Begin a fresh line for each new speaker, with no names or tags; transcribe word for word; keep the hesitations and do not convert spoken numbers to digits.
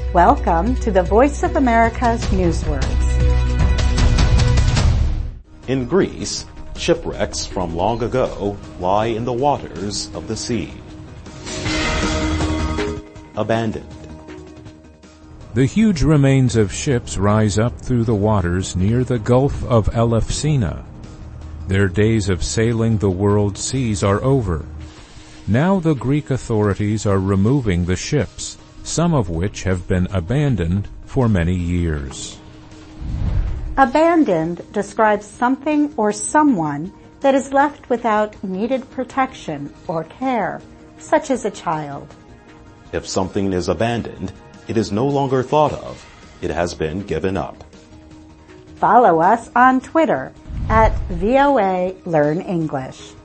Welcome to the Voice of America's Newswords.
In Greece, shipwrecks from long ago lie in the waters of the sea. Abandoned.
The huge remains of ships rise up through the waters near the Gulf of Elefsina. Their days of sailing the world seas are over. Now the Greek authorities are removing the ships, some of which have been abandoned for many years.
Abandoned describes something or someone that is left without needed protection or care, such as a child.
If something is abandoned, it is no longer thought of. It has been given up.
Follow us on Twitter at V O A Learn English.